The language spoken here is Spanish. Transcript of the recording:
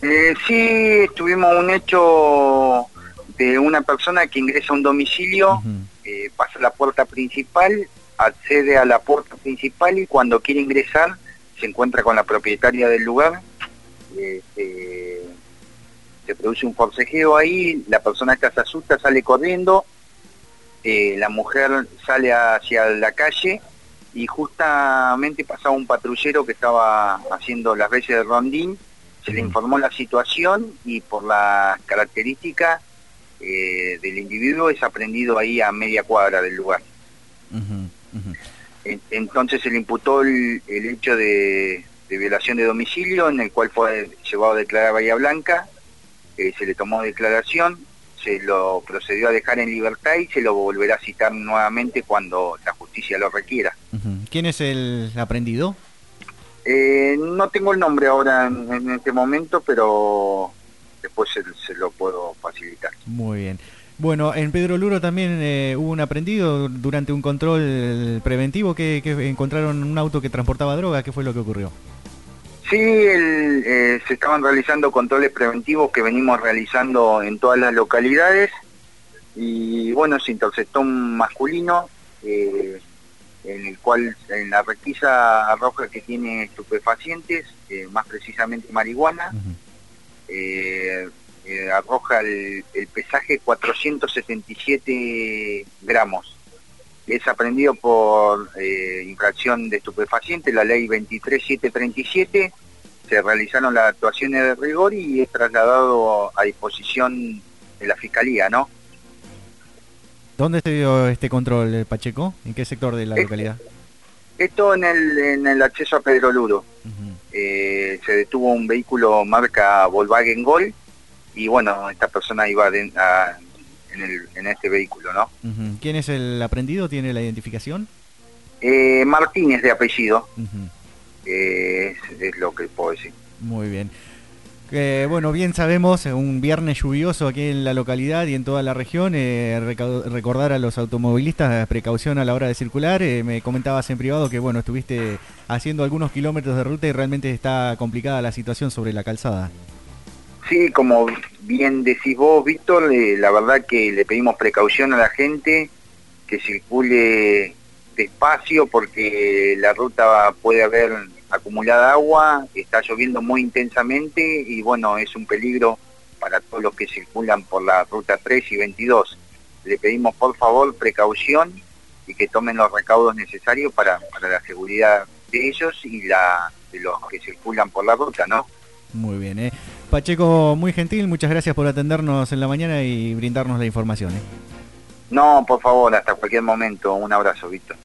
Sí, tuvimos un hecho de una persona que ingresa a un domicilio, Ujú. pasa a la puerta principal, accede a la puerta principal y cuando quiere ingresar se encuentra con la propietaria del lugar. eh, eh, Se produce un forcejeo ahí, la persona esta se asusta, sale corriendo, la mujer sale hacia la calle y justamente pasaba un patrullero que estaba haciendo las veces de rondín, se le Ujú. informó la situación y por las características del individuo es aprehendido ahí a media cuadra del lugar. Ujú. Ujú. Entonces se le imputó el hecho de violación de domicilio, en el cual fue llevado a declarar a Bahía Blanca. Se le tomó declaración, se lo procedió a dejar en libertad y se lo volverá a citar nuevamente cuando la justicia lo requiera. Ujú. ¿Quién es el aprendido? No tengo el nombre ahora en este momento, pero después se lo puedo facilitar. Muy bien. Bueno, en Pedro Luro también hubo un aprendido durante un control preventivo que encontraron un auto que transportaba droga. ¿Qué fue lo que ocurrió? Sí, se estaban realizando controles preventivos que venimos realizando en todas las localidades y bueno, se interceptó un masculino en el cual en la requisa arroja que tiene estupefacientes, más precisamente marihuana. Ujú. Arroja el pesaje 477 gramos. Es aprendido por infracción de estupefacientes, la ley 23737. Se realizaron las actuaciones de rigor y es trasladado a disposición de la Fiscalía, ¿no? ¿Dónde se dio este control, Pacheco? ¿En qué sector de la Es- localidad? Esto en el acceso a Pedro Luro. Ujú. Se detuvo un vehículo marca Volkswagen Gol y bueno, esta persona iba en este vehículo, ¿no? Ujú. ¿Quién es el aprendido? ¿Tiene la identificación? Martínez de apellido, Ujú. es lo que puedo decir. Muy bien. Bueno, bien sabemos, un viernes lluvioso aquí en la localidad y en toda la región, recordar a los automovilistas precaución a la hora de circular. Me comentabas en privado que, bueno, estuviste haciendo algunos kilómetros de ruta y realmente está complicada la situación sobre la calzada. Sí, como bien decís vos, Víctor, la verdad que le pedimos precaución a la gente, que circule despacio porque la ruta puede haber acumulada agua, está lloviendo muy intensamente y bueno, es un peligro para todos los que circulan por la ruta 3 y 22. Le pedimos por favor precaución y que tomen los recaudos necesarios para la seguridad de ellos y de los que circulan por la ruta, ¿no? Muy bien, ¿eh? Pacheco, muy gentil, muchas gracias por atendernos en la mañana y brindarnos la información, ¿eh? No, por favor, hasta cualquier momento. Un abrazo, Víctor.